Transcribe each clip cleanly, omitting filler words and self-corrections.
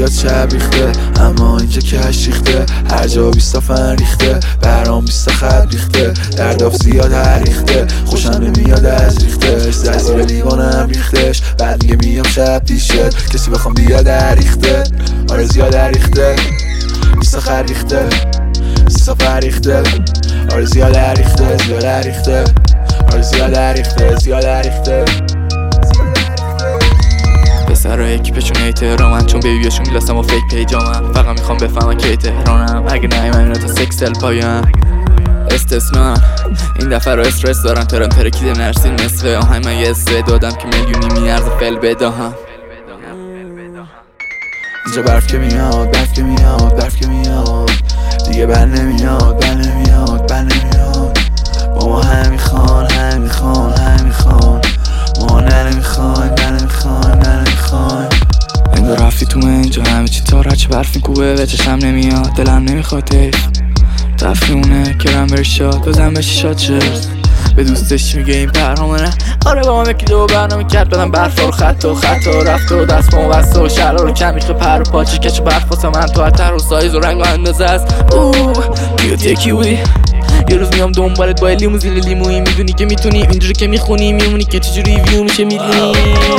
زیاد شب ریخته اما اینجا کش ریخته، هر جا 20 فن ریخته، برام 20 خط ریخته، درداف زیاد ریخته، خوشم نمیاد از ریختش، زیر لیوانم ریختش، بعد میگه میام شب پیشت، کسی بخوام بیاد ریخته، آره زیاد ریخته، 20 خط ریخته، 20 فن ریخته، آره زیاد ریخته، زیاد ریخته، آره زیاد ریخته، زیاد ریخته. پسرها اکیپشون تهرانن چون بیبیاشون گلاسم و فیک پیجامن، فقط میخوام بفهمم کی تهرانم، اگه نهیم اینا تا سکسل پایم استثنا. این دفعه رو استرس دارم، ترم ترکیده نرسین نصفه آهنگ، من یه استه دادم که میلیونی میارزه فل بداهم. اینجا برف که میاد، برف که میاد، برف که میاد، دیگه بر نمیاد، بر نمیاد، بر نمیاد، با ما هم میخوان، هم میخوان، هم میخوان، ما نمیخوایم، نمیخوایم، نمیخوایم. انگار رفتی تو اینجا همه چی تا رچه برف میکوبه به چشم نمیاد، دلم نمیخواد تیف تفریونه کرم بری شاد بزن بشی شاد شد، به دوستش میگه این پرهامنه، آره با ما یکی دو برنامه کرد بدم برفا رو خط و رفت و دست با بسته و شرا رو کم میخه پر و پاچه کچ برف واسه من تو هر تر و سایز و رنگ و اندازه است. بیاد یکی بودی یه روز میام دنبالت با لیموزین لیمویی، میدونی که میتونی اینجوری که میخونی میمونی که چجوری ریویو میشه میدونی.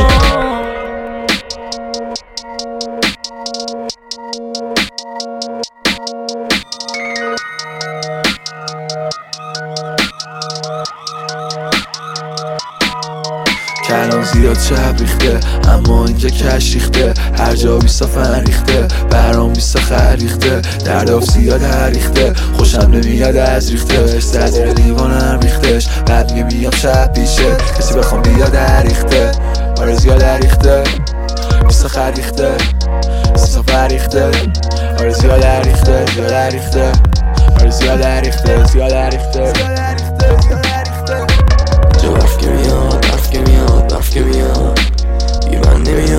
کلام زیاد شب ریخته اما اینجا کش ریخته، هر جا 20 فن ریخته، برام 20 خط ریخته، درداف زیاد ریخته، خوشم نمیاد از ریختش، زیر لیوانم ریختش، بعد میگه میام شب پیشه، کسی بخوام بیاد ریخته، آره زیاد ریخته، 20 خط ریخته، 30 فن ریخته، آره زیاد ریخته، زیاد ریخته، آره زیاد ریخته، زیاد ریخته. برف که میاد، برف که میاد، برف که میاد، دیگه من نمیاد